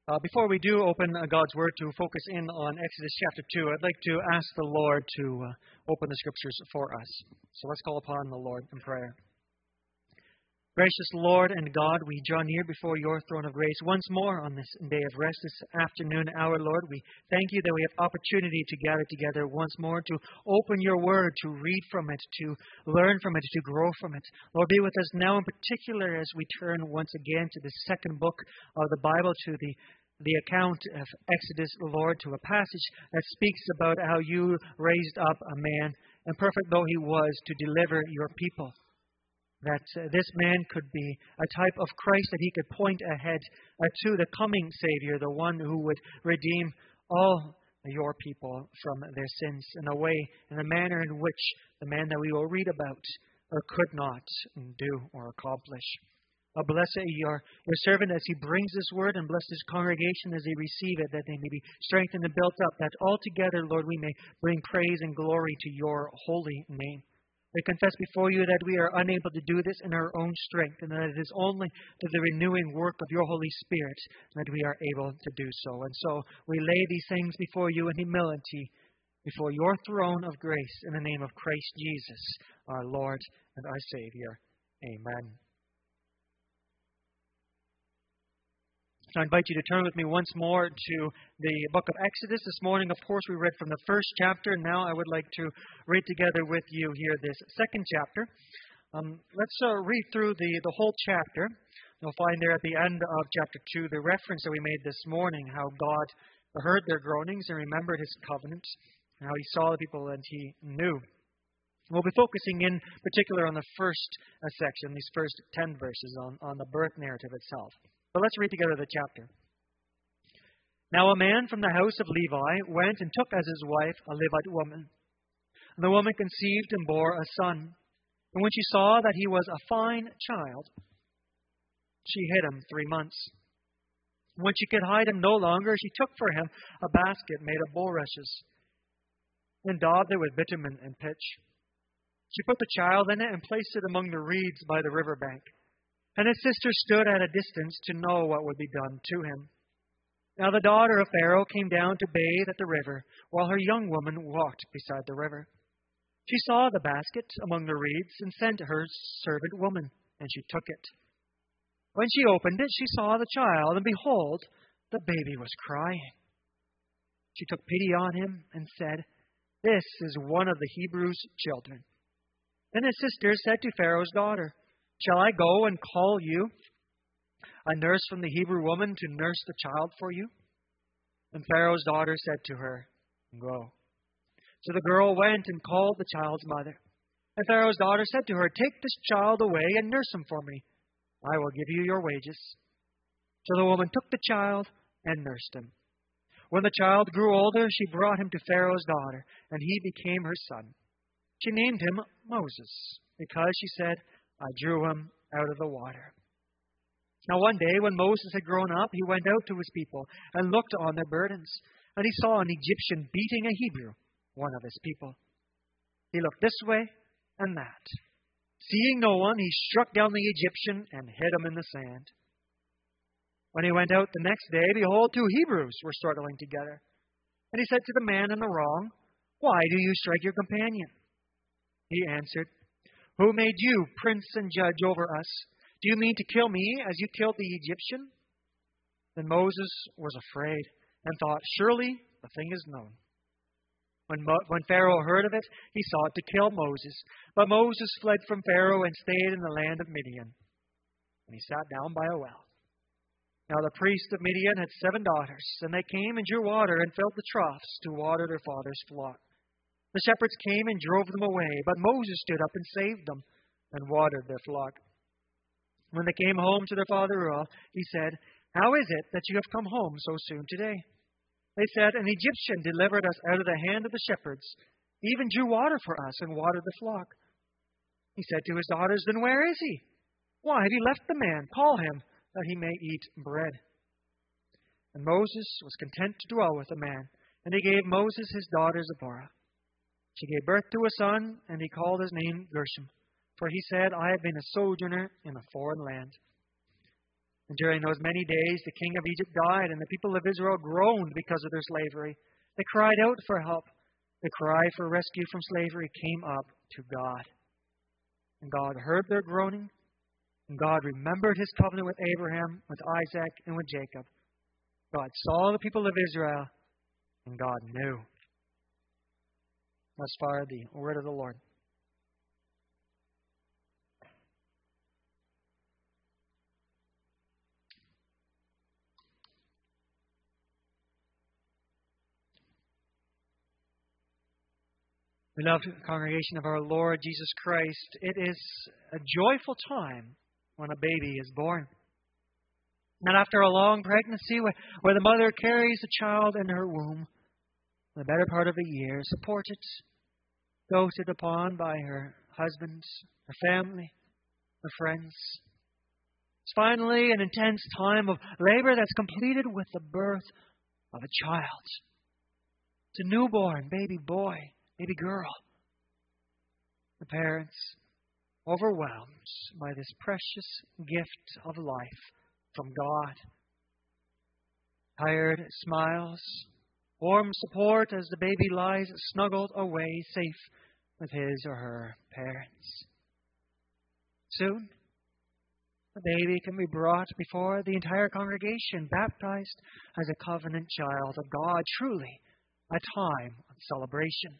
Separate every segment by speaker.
Speaker 1: Before we do open God's Word to focus in on Exodus chapter 2, I'd like to ask the Lord to open the Scriptures for us. So let's call upon the Lord in prayer. Gracious Lord and God, we draw near before your throne of grace once more on this day of rest, this afternoon hour, Lord. We thank you that we have opportunity to gather together once more to open your word, to read from it, to learn from it, to grow from it. Lord, be with us now in particular as we turn once again to the second book of the Bible, to the account of Exodus, Lord, to a passage that speaks about how you raised up a man, imperfect though he was, to deliver your people. That this man could be a type of Christ, that he could point ahead to the coming Savior, the one who would redeem all your people from their sins in a way, in a manner in which the man that we will read about or could not do or accomplish. Bless your servant as he brings this word, and bless this congregation as they receive it, that they may be strengthened and built up, that altogether, Lord, we may bring praise and glory to your holy name. We confess before you that we are unable to do this in our own strength, and that it is only through the renewing work of your Holy Spirit that we are able to do so. And so we lay these things before you in humility, before your throne of grace, in the name of Christ Jesus, our Lord and our Savior. Amen. So I invite you to turn with me once more to the book of Exodus. This morning, of course, we read from the first chapter. Now I would like to read together with you here this second chapter. Let's read through the whole chapter. You'll find there at the end of chapter 2 the reference that we made this morning, how God heard their groanings and remembered his covenant, and how he saw the people and he knew. We'll be focusing in particular on the first section, these first 10 verses on the birth narrative itself. But let's read together the chapter. Now a man from the house of Levi went and took as his wife a Levite woman. And the woman conceived and bore a son. And when she saw that he was a fine child, she hid him 3 months. When she could hide him no longer, she took for him a basket made of bulrushes, and daubed it with bitumen and pitch. She put the child in it and placed it among the reeds by the river bank. And his sister stood at a distance to know what would be done to him. Now the daughter of Pharaoh came down to bathe at the river, while her young woman walked beside the river. She saw the basket among the reeds and sent her servant woman, and she took it. When she opened it, she saw the child, and behold, the baby was crying. She took pity on him and said, "This is one of the Hebrews' children." Then his sister said to Pharaoh's daughter, "Shall I go and call you a nurse from the Hebrew woman to nurse the child for you?" And Pharaoh's daughter said to her, "Go." So the girl went and called the child's mother. And Pharaoh's daughter said to her, "Take this child away and nurse him for me. I will give you your wages." So the woman took the child and nursed him. When the child grew older, she brought him to Pharaoh's daughter, and he became her son. She named him Moses, because she said, "I drew him out of the water." Now one day when Moses had grown up, he went out to his people and looked on their burdens. And he saw an Egyptian beating a Hebrew, one of his people. He looked this way and that. Seeing no one, he struck down the Egyptian and hid him in the sand. When he went out the next day, behold, 2 Hebrews were struggling together. And he said to the man in the wrong, "Why do you strike your companion?" He answered, "Who made you prince and judge over us? Do you mean to kill me as you killed the Egyptian?" Then Moses was afraid and thought, "Surely the thing is known." When Pharaoh heard of it, he sought to kill Moses. But Moses fled from Pharaoh and stayed in the land of Midian. And he sat down by a well. Now the priest of Midian had 7 daughters, and they came and drew water and filled the troughs to water their father's flock. The shepherds came and drove them away, but Moses stood up and saved them and watered their flock. When they came home to their father Reuel, he said, "How is it that you have come home so soon today?" They said, "An Egyptian delivered us out of the hand of the shepherds, even drew water for us and watered the flock." He said to his daughters, "Then where is he? Why have you left the man? Call him, that he may eat bread." And Moses was content to dwell with the man, and he gave Moses his daughter Zipporah. She gave birth to a son, and he called his name Gershom, for he said, "I have been a sojourner in a foreign land." And during those many days, the king of Egypt died, and the people of Israel groaned because of their slavery. They cried out for help. The cry for rescue from slavery came up to God. And God heard their groaning, and God remembered His covenant with Abraham, with Isaac, and with Jacob. God saw the people of Israel, and God knew. Thus far, the word of the Lord. Beloved congregation of our Lord Jesus Christ, it is a joyful time when a baby is born. And after a long pregnancy, where the mother carries the child in her womb, the better part of a year, supported, doted upon by her husband, her family, her friends. It's finally an intense time of labor that's completed with the birth of a child. It's a newborn baby boy, baby girl. The parents, overwhelmed by this precious gift of life from God. Tired smiles, warm support as the baby lies snuggled away, safe with his or her parents. Soon, the baby can be brought before the entire congregation, baptized as a covenant child of God, truly a time of celebration.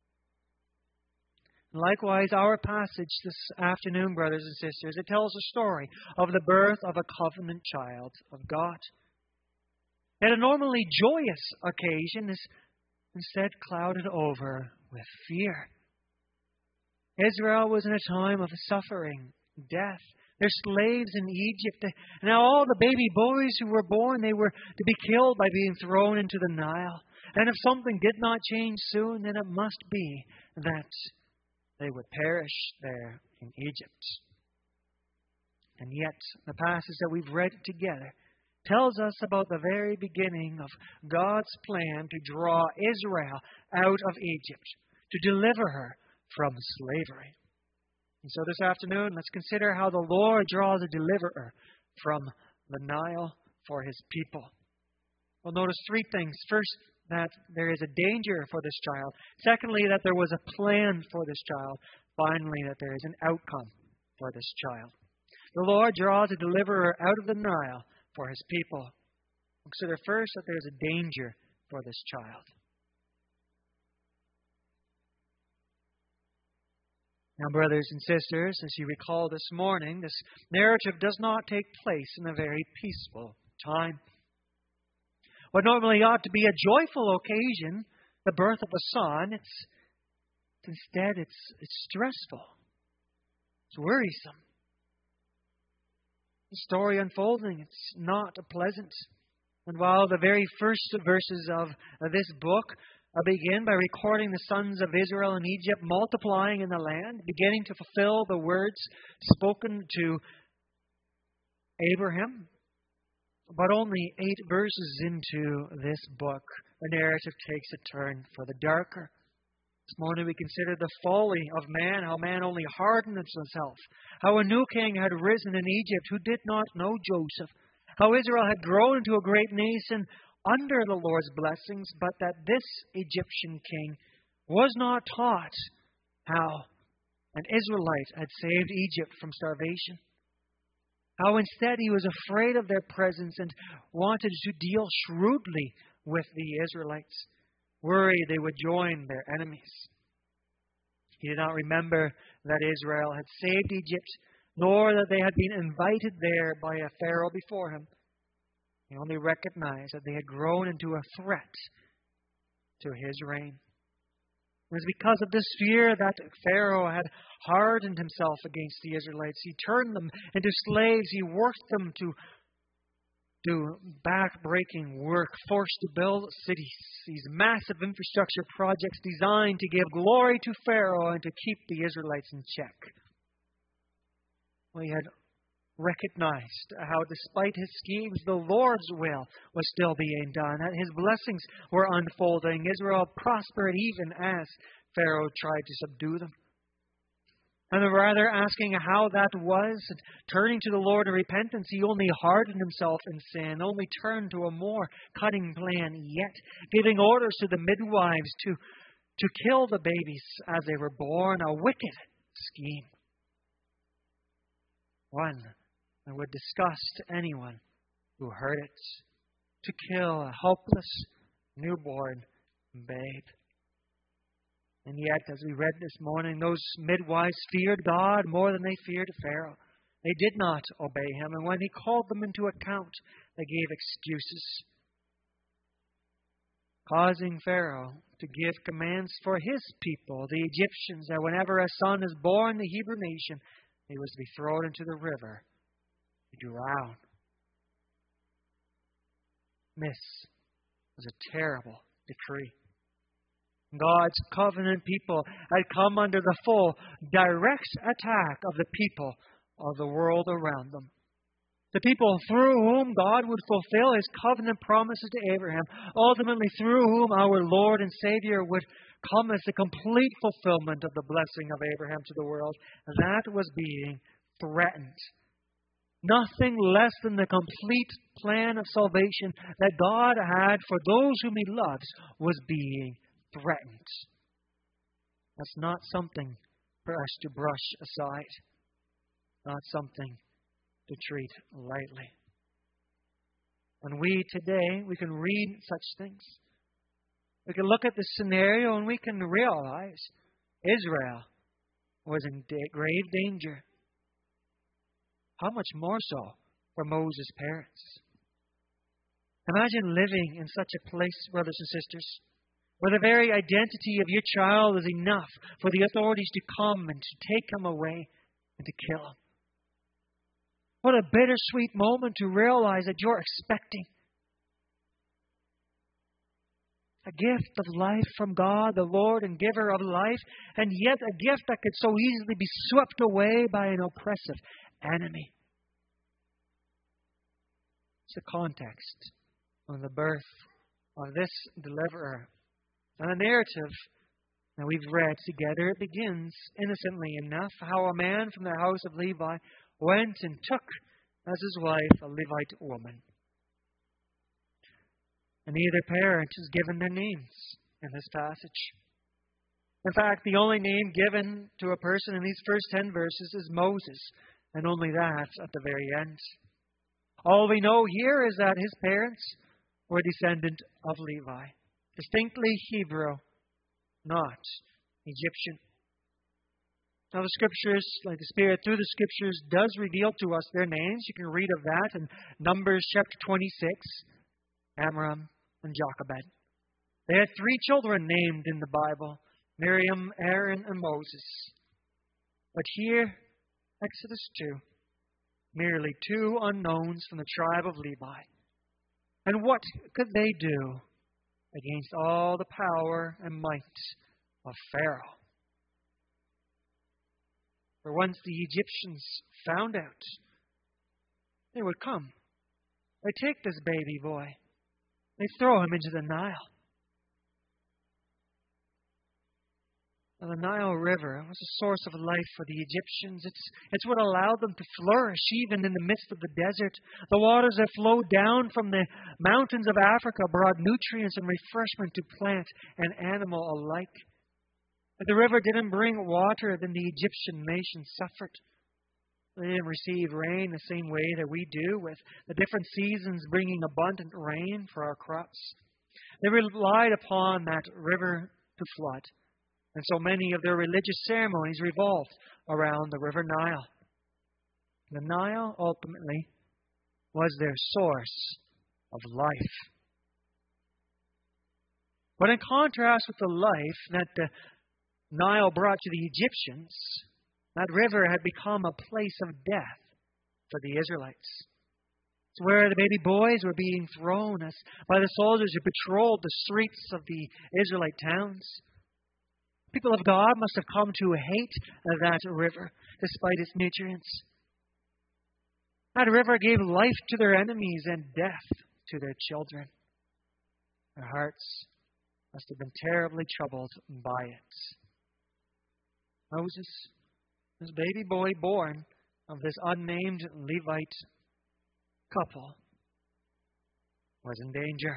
Speaker 1: Likewise, our passage this afternoon, brothers and sisters, it tells a story of the birth of a covenant child of God. Yet a normally joyous occasion is instead clouded over with fear. Israel was in a time of suffering, death. They're slaves in Egypt. Now all the baby boys who were born, they were to be killed by being thrown into the Nile. And if something did not change soon, then it must be that they would perish there in Egypt. And yet, the passage that we've read together tells us about the very beginning of God's plan to draw Israel out of Egypt, to deliver her from slavery. And so this afternoon, let's consider how the Lord draws a deliverer from the Nile for His people. We'll notice three things. First, that there is a danger for this child. Secondly, that there was a plan for this child. Finally, that there is an outcome for this child. The Lord draws a deliverer out of the Nile for His people. Consider first that there is a danger for this child. Now, brothers and sisters, as you recall this morning, this narrative does not take place in a very peaceful time. What normally ought to be a joyful occasion, the birth of a son, instead it's stressful. It's worrisome. The story unfolding, it's not pleasant. And while the very first verses of this book begin by recording the sons of Israel in Egypt multiplying in the land, beginning to fulfill the words spoken to Abraham, but only 8 verses into this book, the narrative takes a turn for the darker. This morning we consider the folly of man, how man only hardened himself, how a new king had risen in Egypt who did not know Joseph, how Israel had grown into a great nation under the Lord's blessings, but that this Egyptian king was not taught how an Israelite had saved Egypt from starvation. How instead he was afraid of their presence and wanted to deal shrewdly with the Israelites, worried they would join their enemies. He did not remember that Israel had saved Egypt, nor that they had been invited there by a Pharaoh before him. He only recognized that they had grown into a threat to his reign. It was because of this fear that Pharaoh had hardened himself against the Israelites. He turned them into slaves. He worked them to do back-breaking work, forced to build cities, these massive infrastructure projects designed to give glory to Pharaoh and to keep the Israelites in check. Well, he had recognized how despite his schemes, the Lord's will was still being done, that His blessings were unfolding. Israel prospered even as Pharaoh tried to subdue them. And rather asking how that was, and turning to the Lord in repentance, he only hardened himself in sin, only turned to a more cunning plan yet, giving orders to the midwives to kill the babies as they were born, a wicked scheme. One that would disgust anyone who heard it, to kill a helpless newborn babe. And yet, as we read this morning, those midwives feared God more than they feared Pharaoh. They did not obey him, and when he called them into account, they gave excuses, causing Pharaoh to give commands for his people, the Egyptians, that whenever a son is born in the Hebrew nation, he was to be thrown into the river to drown. This was a terrible decree. God's covenant people had come under the full, direct attack of the people of the world around them. The people through whom God would fulfill His covenant promises to Abraham, ultimately through whom our Lord and Savior would come as the complete fulfillment of the blessing of Abraham to the world. That was being threatened. Nothing less than the complete plan of salvation that God had for those whom He loves was being threatened. That's not something for us to brush aside. Not something to treat lightly. And we today, we can read such things. We can look at the scenario and we can realize Israel was in grave danger. How much more so for Moses' parents? Imagine living in such a place, brothers and sisters, where the very identity of your child is enough for the authorities to come and to take him away and to kill him. What a bittersweet moment to realize that you're expecting a gift of life from God, the Lord and giver of life, and yet a gift that could so easily be swept away by an oppressive enemy. It's the context of the birth of this deliverer. And the narrative that we've read together, it begins innocently enough, how a man from the house of Levi went and took as his wife a Levite woman. And neither parent is given their names in this passage. In fact, the only name given to a person in these first 10 verses is Moses, and only that at the very end. All we know here is that his parents were descendant of Levi, distinctly Hebrew, not Egyptian. Now the Scriptures, like the Spirit through the Scriptures, does reveal to us their names. You can read of that in Numbers chapter 26, Amram and Jochebed. They had 3 children named in the Bible, Miriam, Aaron, and Moses. But here, Exodus 2, merely 2 unknowns from the tribe of Levi. And what could they do against all the power and might of Pharaoh? For once the Egyptians found out, they would come. They take this baby boy. They throw him into the Nile. Now, the Nile River was a source of life for the Egyptians. It's what allowed them to flourish even in the midst of the desert. The waters that flowed down from the mountains of Africa brought nutrients and refreshment to plant and animal alike. If the river didn't bring water, then the Egyptian nation suffered. They didn't receive rain the same way that we do, with the different seasons bringing abundant rain for our crops. They relied upon that river to flood, and so many of their religious ceremonies revolved around the river Nile. The Nile, ultimately, was their source of life. But in contrast with the life that the Nile brought to the Egyptians, that river had become a place of death for the Israelites. It's where the baby boys were being thrown by the soldiers who patrolled the streets of the Israelite towns. People of God must have come to hate that river, despite its nutrients. That river gave life to their enemies and death to their children. Their hearts must have been terribly troubled by it. Moses, this baby boy born of this unnamed Levite couple was in danger.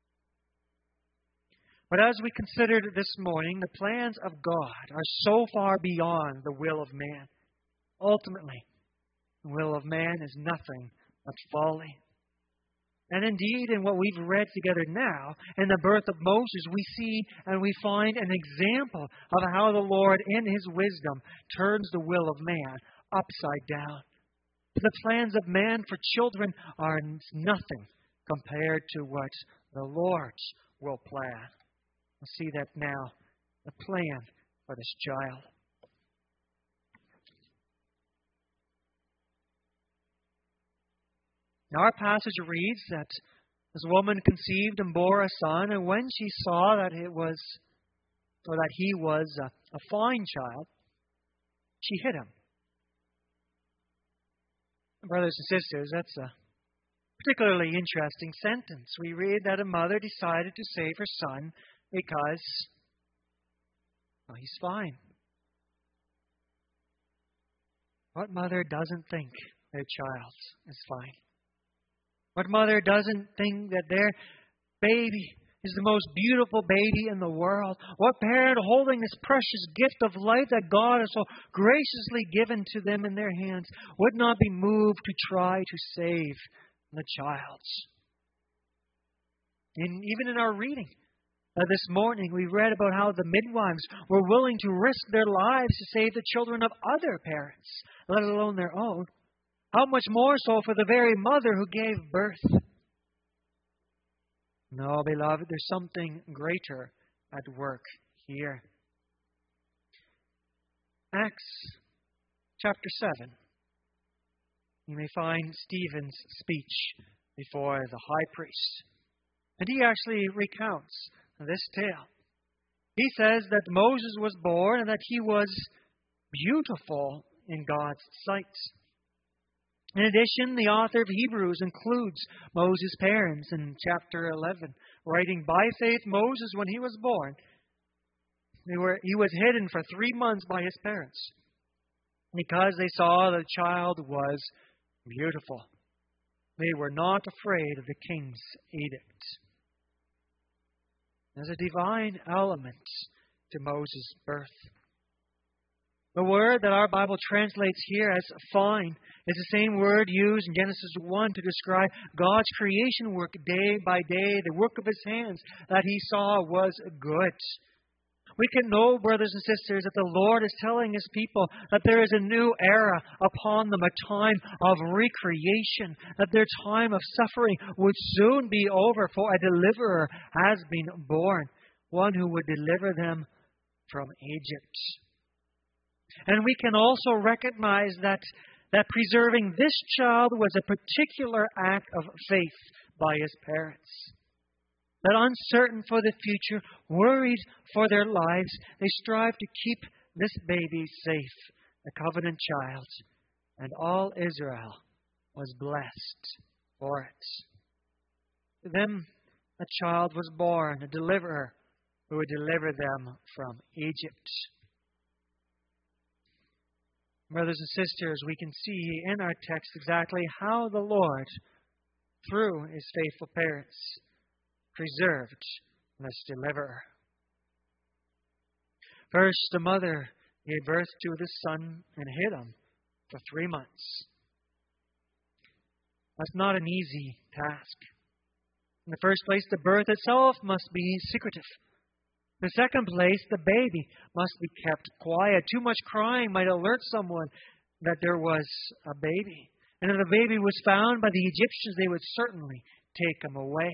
Speaker 1: But as we considered this morning, the plans of God are so far beyond the will of man. Ultimately, the will of man is nothing but folly. And indeed, in what we've read together now, in the birth of Moses, we see and we find an example of how the Lord, in His wisdom, turns the will of man upside down. The plans of man for children are nothing compared to what the Lord will plan. We'll see that now, the plan for this child. Now our passage reads that this woman conceived and bore a son, and when she saw that he was a fine child, she hid him. Brothers and sisters, that's a particularly interesting sentence. We read that a mother decided to save her son because, well, he's fine. What mother doesn't think their child is fine? What mother doesn't think that their baby is the most beautiful baby in the world? What parent holding this precious gift of life that God has so graciously given to them in their hands would not be moved to try to save the child? And even in our reading this morning, we read about how the midwives were willing to risk their lives to save the children of other parents, let alone their own. How much more so for the very mother who gave birth? No, beloved, there's something greater at work here. Acts chapter 7. You may find Stephen's speech before the high priest. And he actually recounts this tale. He says that Moses was born and that he was beautiful in God's sight. In addition, the author of Hebrews includes Moses' parents in chapter 11, writing, by faith Moses, when he was born, he was hidden for 3 months by his parents because they saw the child was beautiful. They were not afraid of the king's edict. There's a divine element to Moses' birth. The word that our Bible translates here as fine is the same word used in Genesis 1 to describe God's creation work day by day, the work of His hands that He saw was good. We can know, brothers and sisters, that the Lord is telling His people that there is a new era upon them, a time of recreation, that their time of suffering would soon be over, for a deliverer has been born, one who would deliver them from Egypt. And we can also recognize that preserving this child was a particular act of faith by his parents. That uncertain for the future, worried for their lives, they strive to keep this baby safe, the covenant child. And all Israel was blessed for it. To them, a child was born, a deliverer who would deliver them from Egypt. Brothers and sisters, we can see in our text exactly how the Lord, through His faithful parents, preserved this deliverer. First, the mother gave birth to the son and hid him for 3 months. That's not an easy task. In the first place, the birth itself must be secretive. In the second place, the baby must be kept quiet. Too much crying might alert someone that there was a baby. And if the baby was found by the Egyptians, they would certainly take him away.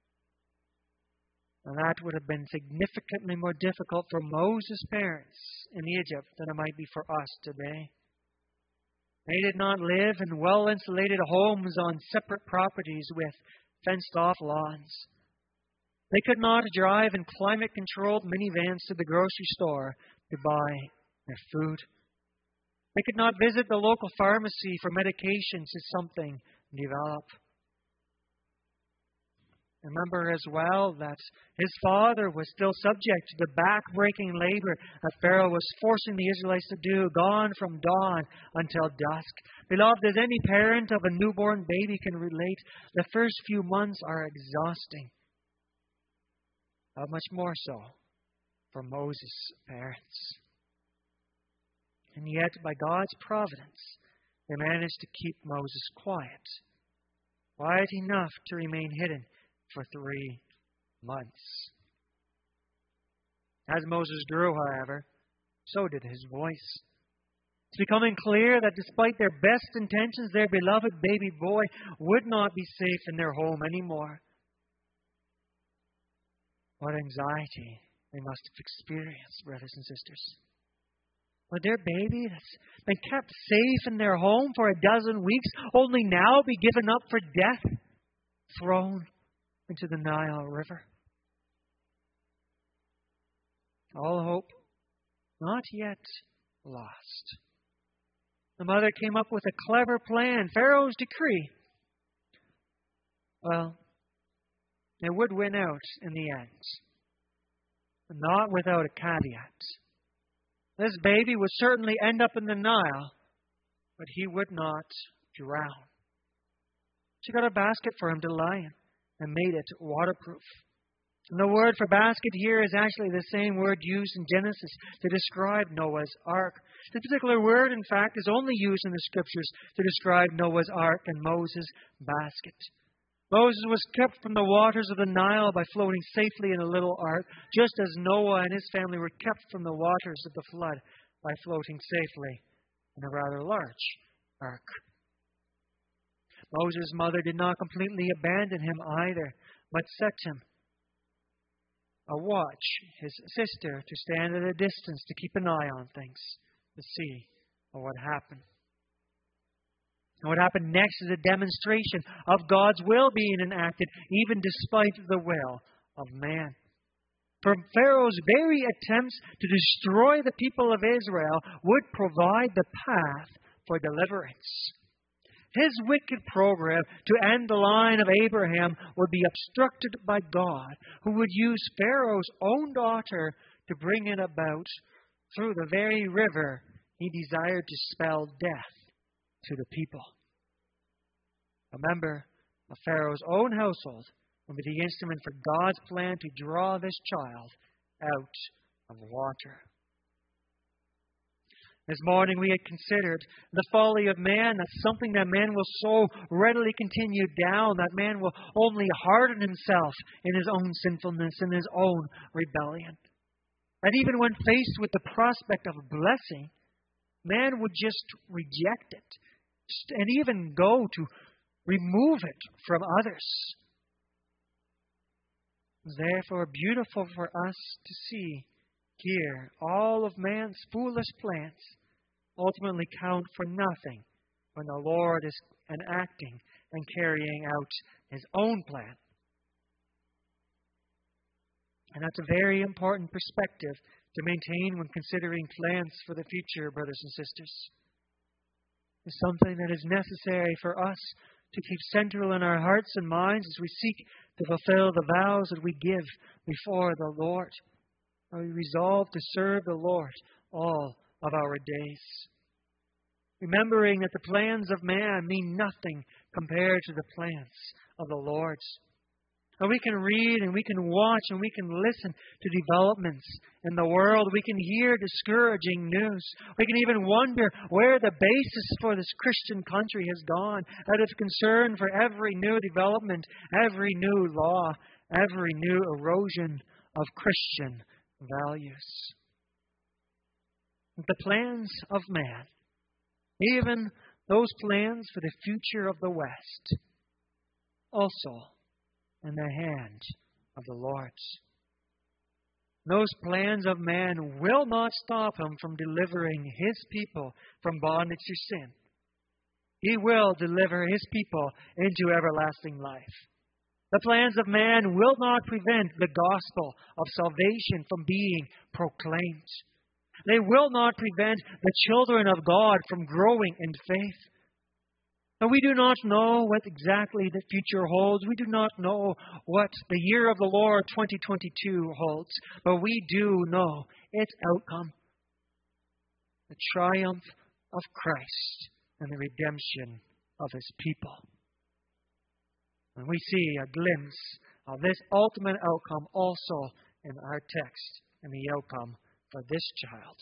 Speaker 1: And that would have been significantly more difficult for Moses' parents in Egypt than it might be for us today. They did not live in well-insulated homes on separate properties with fenced-off lawns. They could not drive in climate-controlled minivans to the grocery store to buy their food. They could not visit the local pharmacy for medication should something develop. Remember as well that his father was still subject to the back-breaking labor that Pharaoh was forcing the Israelites to do, gone from dawn until dusk. Beloved, as any parent of a newborn baby can relate, the first few months are exhausting. How much more so for Moses' parents. And yet, by God's providence, they managed to keep Moses quiet. Quiet enough to remain hidden for 3 months. As Moses grew, however, so did his voice. It's becoming clear that despite their best intentions, their beloved baby boy would not be safe in their home anymore. What anxiety they must have experienced, brothers and sisters. Would their baby that's been kept safe in their home for 12 weeks only now be given up for death, thrown into the Nile River? All hope not yet lost. The mother came up with a clever plan, Pharaoh's decree. Well, it would win out in the end, but not without a caveat. This baby would certainly end up in the Nile, but he would not drown. She got a basket for him to lie in and made it waterproof. And the word for basket here is actually the same word used in Genesis to describe Noah's Ark. This particular word, in fact, is only used in the Scriptures to describe Noah's Ark and Moses' basket. Moses was kept from the waters of the Nile by floating safely in a little ark, just as Noah and his family were kept from the waters of the flood by floating safely in a rather large ark. Moses' mother did not completely abandon him either, but set him a watch, his sister, to stand at a distance to keep an eye on things, to see what happened. And what happened next is a demonstration of God's will being enacted, even despite the will of man. For Pharaoh's very attempts to destroy the people of Israel would provide the path for deliverance. His wicked program to end the line of Abraham would be obstructed by God, who would use Pharaoh's own daughter to bring it about through the very river he desired to spell death to the people. A member of Pharaoh's own household will be the instrument for God's plan to draw this child out of water. This morning we had considered the folly of man. That's something that man will so readily continue down, that man will only harden himself in his own sinfulness, in his own rebellion. That even when faced with the prospect of a blessing, man would just reject it and even go to remove it from others. It's therefore beautiful for us to see here all of man's foolish plans ultimately count for nothing when the Lord is enacting and carrying out His own plan. And that's a very important perspective to maintain when considering plans for the future, brothers and sisters. It's something that is necessary for us to keep central in our hearts and minds as we seek to fulfill the vows that we give before the Lord. And we resolve to serve the Lord all of our days. Remembering that the plans of man mean nothing compared to the plans of the Lord. And we can read and we can watch and we can listen to developments in the world. We can hear discouraging news. We can even wonder where the basis for this Christian country has gone out of concern for every new development, every new law, every new erosion of Christian values. The plans of man, even those plans for the future of the West, also in the hand of the Lord. Those plans of man will not stop Him from delivering His people from bondage to sin. He will deliver His people into everlasting life. The plans of man will not prevent the gospel of salvation from being proclaimed. They will not prevent the children of God from growing in faith. Now, we do not know what exactly the future holds. We do not know what the year of the Lord 2022 holds. But we do know its outcome, the triumph of Christ and the redemption of His people. And we see a glimpse of this ultimate outcome also in our text and the outcome for this child.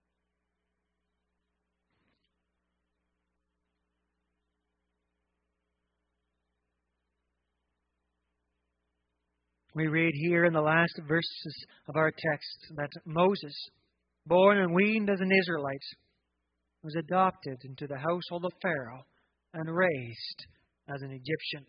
Speaker 1: We read here in the last verses of our text that Moses, born and weaned as an Israelite, was adopted into the household of Pharaoh and raised as an Egyptian.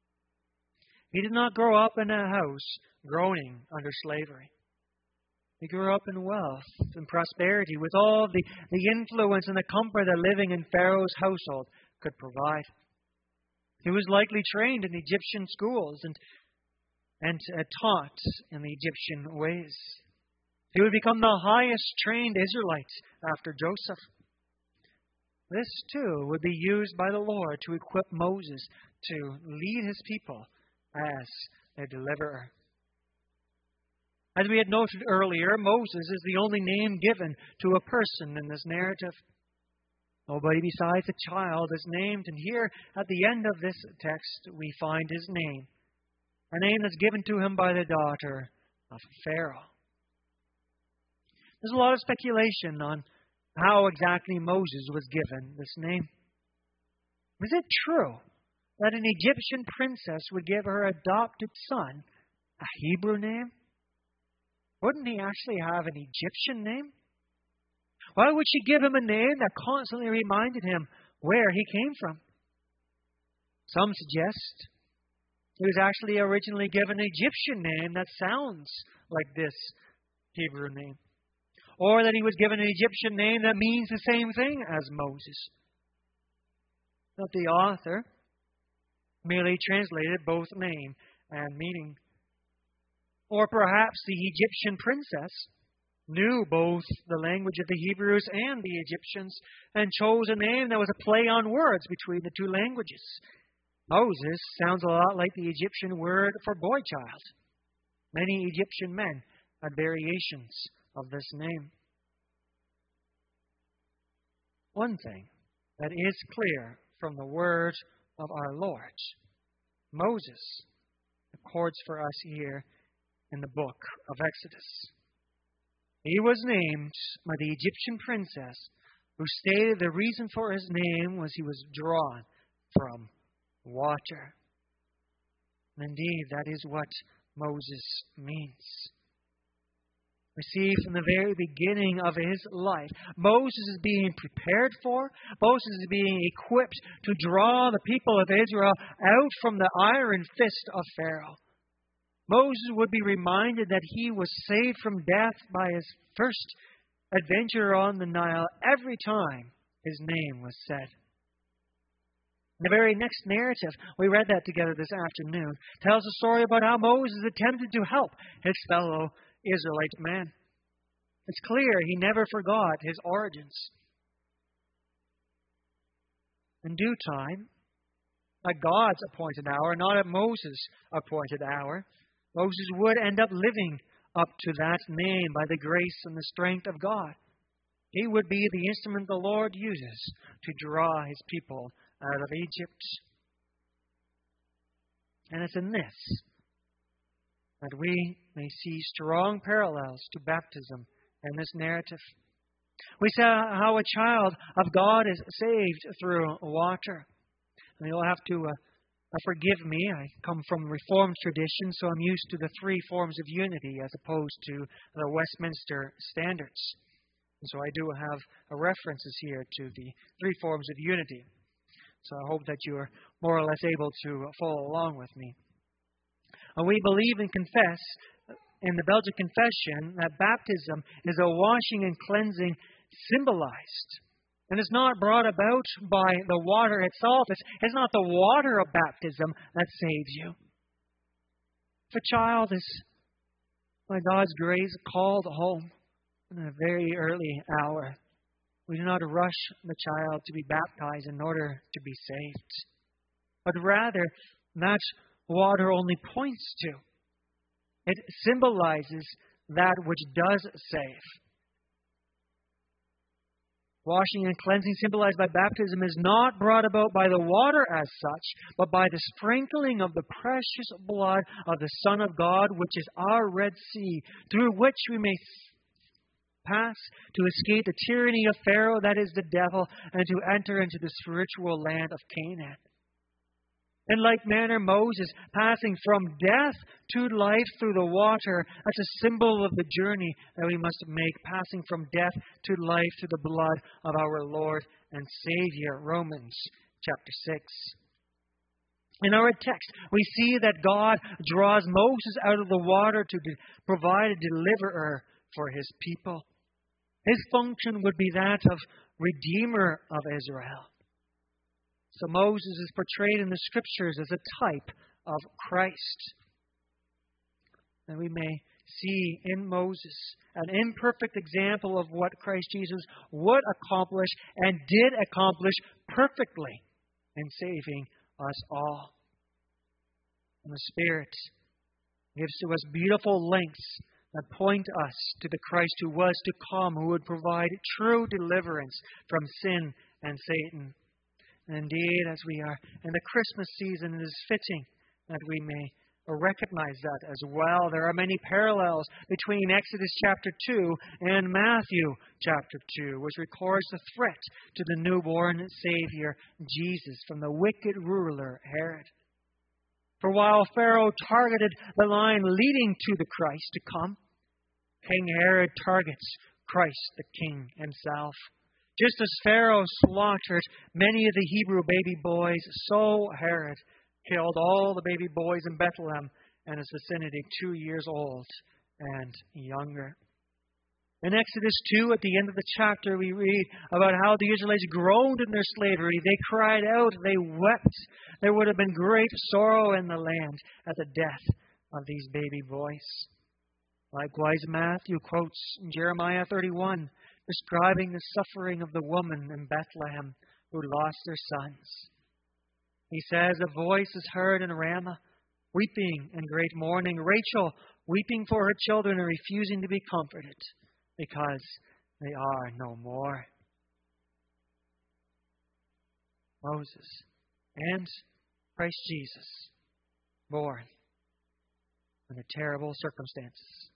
Speaker 1: He did not grow up in a house groaning under slavery. He grew up in wealth and prosperity with all the influence and the comfort that living in Pharaoh's household could provide. He was likely trained in Egyptian schools and taught in the Egyptian ways. He would become the highest trained Israelite after Joseph. This too would be used by the Lord to equip Moses to lead His people as a deliverer. As we had noted earlier, Moses is the only name given to a person in this narrative. Nobody besides a child is named, and here at the end of this text we find his name. A name that's given to him by the daughter of Pharaoh. There's a lot of speculation on how exactly Moses was given this name. Is it true that an Egyptian princess would give her adopted son a Hebrew name? Wouldn't he actually have an Egyptian name? Why would she give him a name that constantly reminded him where he came from? Some suggest he was actually originally given an Egyptian name that sounds like this Hebrew name. Or that he was given an Egyptian name that means the same thing as Moses. That the author merely translated both name and meaning. Or perhaps the Egyptian princess knew both the language of the Hebrews and the Egyptians and chose a name that was a play on words between the two languages. Moses sounds a lot like the Egyptian word for boy child. Many Egyptian men had variations of this name. One thing that is clear from the word of our Lord, Moses records for us here in the book of Exodus. He was named by the Egyptian princess who stated the reason for his name was he was drawn from water. And indeed, that is what Moses means. We see from the very beginning of his life, Moses is being prepared for, Moses is being equipped to draw the people of Israel out from the iron fist of Pharaoh. Moses would be reminded that he was saved from death by his first adventure on the Nile every time his name was said. The very next narrative, we read that together this afternoon, tells a story about how Moses attempted to help his fellow Israelite man. It's clear he never forgot his origins. In due time, at God's appointed hour, not at Moses' appointed hour, Moses would end up living up to that name by the grace and the strength of God. He would be the instrument the Lord uses to draw His people out of Egypt. And it's in this that we may see strong parallels to baptism in this narrative. We see how a child of God is saved through water. And you'll have to forgive me. I come from Reformed tradition, so I'm used to the three forms of unity as opposed to the Westminster Standards. And so I do have references here to the three forms of unity. So I hope that you are more or less able to follow along with me. And we believe and confess in the Belgian Confession that baptism is a washing and cleansing symbolized. And it's not brought about by the water itself. It's not the water of baptism that saves you. If a child is, by God's grace, called home in a very early hour, We do not rush the child to be baptized in order to be saved, but rather that water only points to. It symbolizes that which does save. Washing and cleansing symbolized by baptism is not brought about by the water as such, but by the sprinkling of the precious blood of the Son of God, which is our Red Sea, through which we may pass to escape the tyranny of Pharaoh, that is the devil, and to enter into the spiritual land of Canaan. In like manner, Moses, passing from death to life through the water, that's a symbol of the journey that we must make, passing from death to life through the blood of our Lord and Savior. Romans chapter 6. In our text, we see that God draws Moses out of the water to provide a deliverer for His people. His function would be that of Redeemer of Israel. So Moses is portrayed in the Scriptures as a type of Christ. And we may see in Moses an imperfect example of what Christ Jesus would accomplish and did accomplish perfectly in saving us all. And the Spirit gives to us beautiful links that point us to the Christ who was to come, who would provide true deliverance from sin and Satan. And indeed, as we are in the Christmas season, it is fitting that we may recognize that as well. There are many parallels between Exodus chapter 2 and Matthew chapter 2, which records the threat to the newborn Savior, Jesus, from the wicked ruler Herod. For while Pharaoh targeted the line leading to the Christ to come, King Herod targets Christ the King himself. Just as Pharaoh slaughtered many of the Hebrew baby boys, so Herod killed all the baby boys in Bethlehem and its vicinity 2 years old and younger. In Exodus 2, at the end of the chapter, we read about how the Israelites groaned in their slavery. They cried out, they wept. There would have been great sorrow in the land at the death of these baby boys. Likewise, Matthew quotes Jeremiah 31, describing the suffering of the woman in Bethlehem who lost their sons. He says, "A voice is heard in Ramah, weeping in great mourning, Rachel weeping for her children and refusing to be comforted, because they are no more." Moses and Christ Jesus, born under terrible circumstances.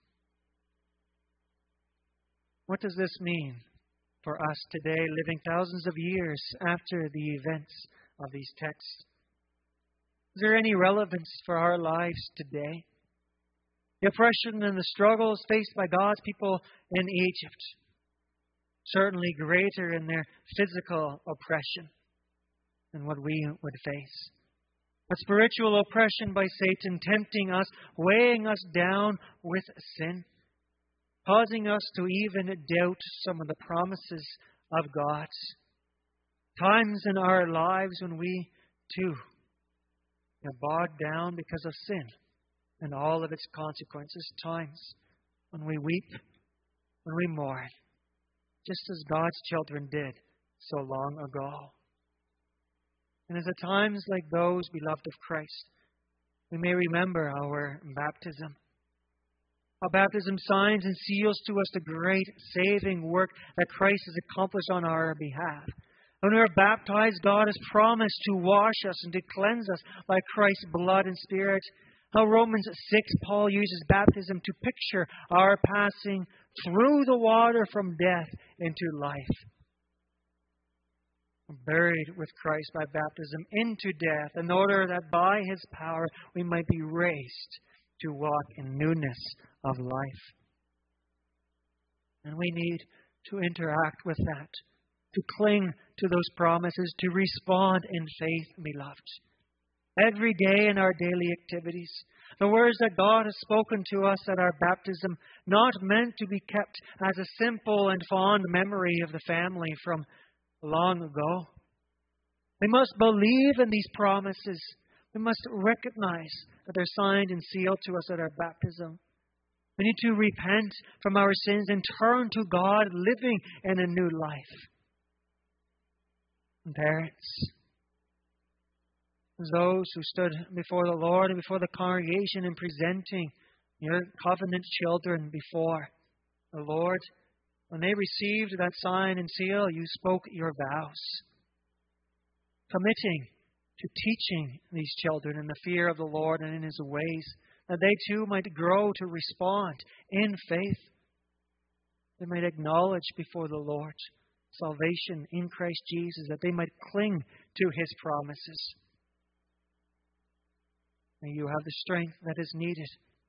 Speaker 1: What does this mean for us today, living thousands of years after the events of these texts? Is there any relevance for our lives today? The oppression and the struggles faced by God's people in Egypt, certainly greater in their physical oppression than what we would face. But spiritual oppression by Satan, tempting us, weighing us down with sin, causing us to even doubt some of the promises of God. Times in our lives when we, too, are bogged down because of sin and all of its consequences. Times when we weep, when we mourn, just as God's children did so long ago. And it's at times like those, beloved of Christ, we may remember our baptism. Our baptism signs and seals to us the great saving work that Christ has accomplished on our behalf. When we are baptized, God has promised to wash us and to cleanse us by Christ's blood and Spirit. Now, Romans 6, Paul uses baptism to picture our passing through the water from death into life. Buried with Christ by baptism into death, in order that by His power we might be raised to walk in newness of life. And we need to interact with that, to cling to those promises, to respond in faith, beloved. Every day in our daily activities, the words that God has spoken to us at our baptism, not meant to be kept as a simple and fond memory of the family from long ago. We must believe in these promises. We must recognize that they're signed and sealed to us at our baptism. We need to repent from our sins and turn to God, living in a new life. and parents, as those who stood before the Lord and before the congregation in presenting your covenant children before the Lord. When they received that sign and seal, you spoke your vows, committing to teaching these children in the fear of the Lord and in His ways, that they too might grow to respond in faith. They might acknowledge before the Lord salvation in Christ Jesus, that they might cling to His promises. May you have the strength that is needed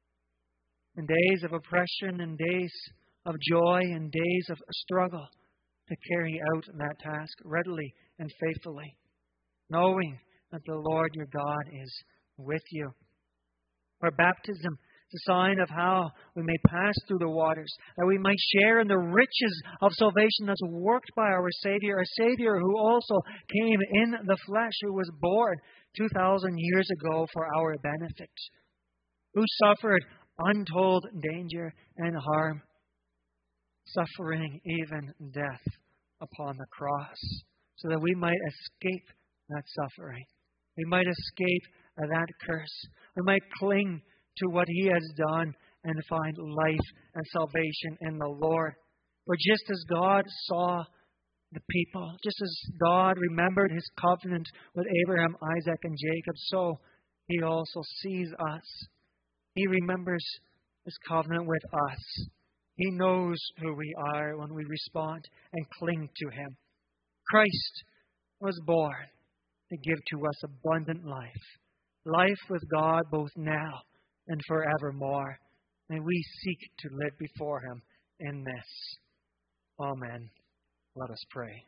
Speaker 1: in days of oppression, in days of joy, in days of struggle, to carry out that task readily and faithfully, knowing that the Lord your God is with you. For baptism is a sign of how we may pass through the waters, that we might share in the riches of salvation that's worked by our Savior, a Savior who also came in the flesh, who was born 2,000 years ago for our benefit, who suffered untold danger and harm, suffering even death upon the cross, so that we might escape that suffering. We might escape that curse. We might cling to what He has done and find life and salvation in the Lord. For just as God saw the people, just as God remembered His covenant with Abraham, Isaac, and Jacob, so He also sees us. He remembers His covenant with us. He knows who we are when we respond and cling to Him. Christ was born to give to us abundant life, life with God both now and forevermore. May we seek to live before Him in this. Amen. Let us pray.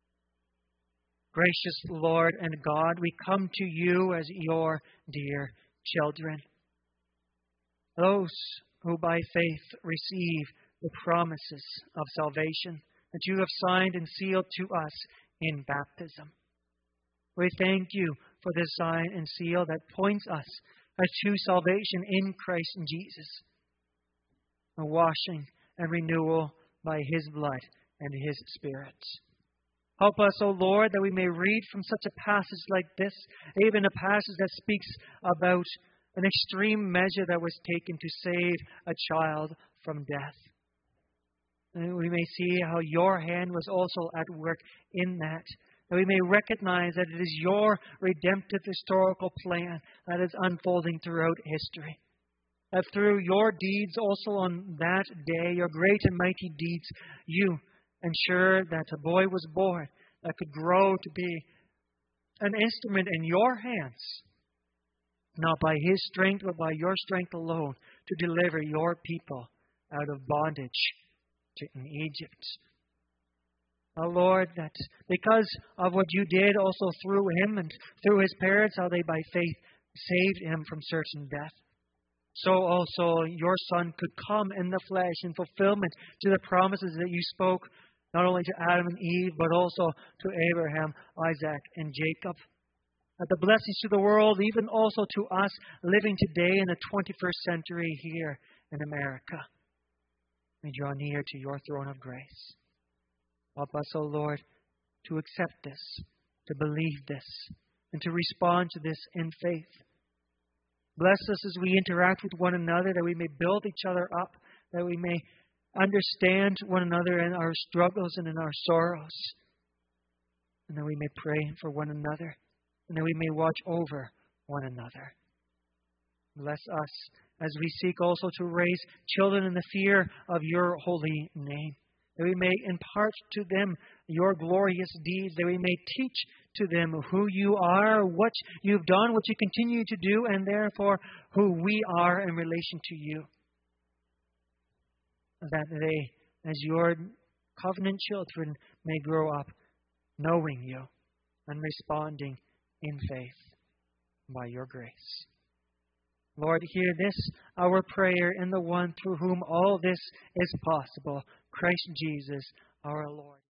Speaker 1: Gracious Lord and God, we come to You as Your dear children, those who by faith receive the promises of salvation that You have signed and sealed to us in baptism. We thank You for this sign and seal that points us to salvation in Christ Jesus, a washing and renewal by His blood and His Spirit. Help us, O Lord, that we may read from such a passage like this, even a passage that speaks about an extreme measure that was taken to save a child from death. And we may see how Your hand was also at work in that. That we may recognize that it is Your redemptive historical plan that is unfolding throughout history. That through Your deeds also on that day, Your great and mighty deeds, You ensure that a boy was born that could grow to be an instrument in Your hands, not by his strength, but by Your strength alone, to deliver Your people out of bondage in Egypt. Oh Lord, that because of what You did also through him and through his parents, how they by faith saved him from certain death, so also Your Son could come in the flesh in fulfillment to the promises that You spoke not only to Adam and Eve, but also to Abraham, Isaac, and Jacob. That the blessings to the world, even also to us living today in the 21st century here in America, may draw near to Your throne of grace. Help us, O Lord, to accept this, to believe this, and to respond to this in faith. Bless us as we interact with one another, that we may build each other up, that we may understand one another in our struggles and in our sorrows, and that we may pray for one another, and that we may watch over one another. Bless us as we seek also to raise children in the fear of Your holy name, that we may impart to them Your glorious deeds, that we may teach to them who You are, what You've done, what You continue to do, and therefore who we are in relation to You. That they, as Your covenant children, may grow up knowing You and responding in faith by Your grace. Lord, hear this, our prayer, in the one through whom all this is possible, Christ Jesus, our Lord.